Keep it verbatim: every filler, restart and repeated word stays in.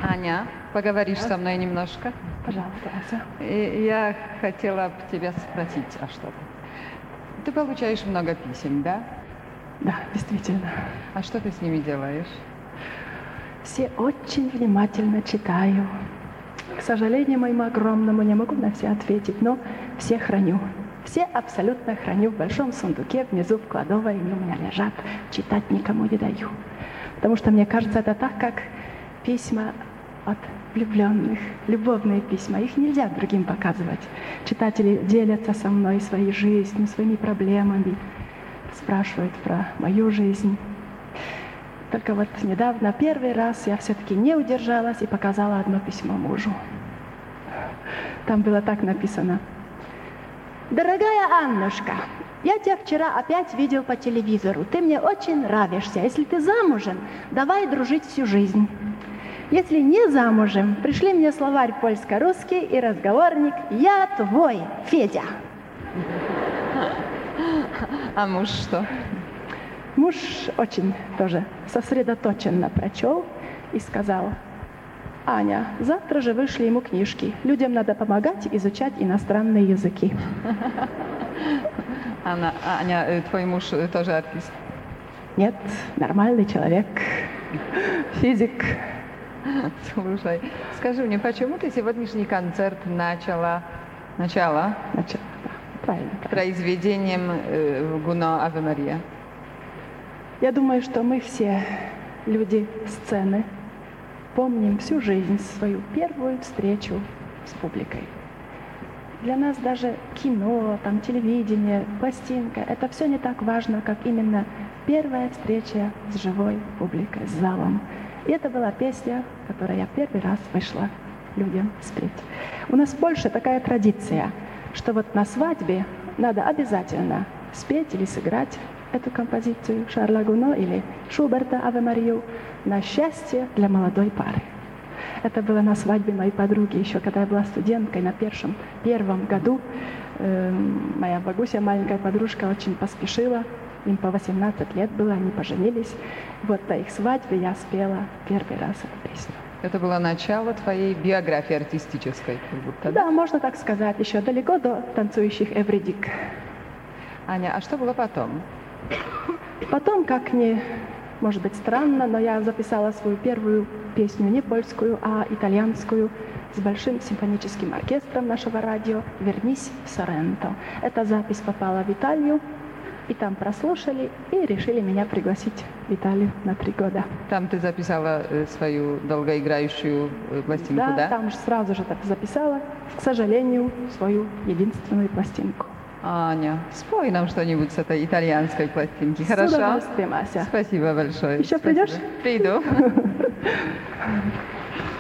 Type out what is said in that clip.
Аня, поговоришь со мной немножко? Пожалуйста, Ася. И я хотела бы тебя спросить о что-то. Ты получаешь много писем, да? Да, действительно. А что ты с ними делаешь? Все очень внимательно читаю. К сожалению моему огромному, не могу на все ответить, но все храню. Все абсолютно храню в большом сундуке, внизу в кладовой, они у меня лежат, читать никому не даю. Потому что мне кажется, это так, как письма от влюбленных, любовные письма. Их нельзя другим показывать. Читатели делятся со мной своей жизнью, своими проблемами, спрашивают про мою жизнь. Только вот недавно, первый раз, я все-таки не удержалась и показала одно письмо мужу. Там было так написано. «Дорогая Аннушка, я тебя вчера опять видел по телевизору. Ты мне очень нравишься. Если ты замужем, давай дружить всю жизнь. Если не замужем, пришли мне словарь польско-русский и разговорник «Я твой, Федя». А муж что? Муж очень тоже сосредоточенно прочел и сказал: «Аня, завтра же вышли ему книжки. Людям надо помогать изучать иностранные языки». Анна, Аня, твой муж тоже артист? Нет, нормальный человек, физик. Слушай, скажи мне, почему ты сегодняшний концерт начала, начала, начала да, правильно, правильно. произведением э, Гуно «Аве Мария»? Я думаю, что мы все люди сцены помним всю жизнь свою первую встречу с публикой. Для нас даже кино, там, телевидение, пластинка – это все не так важно, как именно первая встреча с живой публикой, с залом. И это была песня, которую я первый раз вышла людям спеть. У нас в Польше такая традиция, что вот на свадьбе надо обязательно спеть или сыграть эту композицию Шарля Гуно или Шуберта «Аве Марию» на счастье для молодой пары. Это было на свадьбе моей подруги, еще когда я была студенткой на первом, первом году. Э, моя бабуся, маленькая подружка, очень поспешила. Им по восемнадцать лет было, они поженились. Вот на их свадьбе я спела первый раз эту песню. Это было начало твоей биографии артистической, как будто, да? Да, можно так сказать, еще далеко до танцующих эвридик. Аня, а что было потом? Потом, как ни, может быть, странно, но я записала свою первую песню не польскую, а итальянскую с большим симфоническим оркестром нашего радио «Вернись в Соренто». Эта запись попала в Италию, и там прослушали, и решили меня пригласить в Италию на три года. Там ты записала э, свою долгоиграющую э, пластинку, да? Да, там же сразу же так записала, к сожалению, свою единственную пластинку. Аня, спой нам что-нибудь с этой итальянской пластинки, хорошо? С удовольствием, Ася. Спасибо большое. Еще Спасибо. придешь? Приду.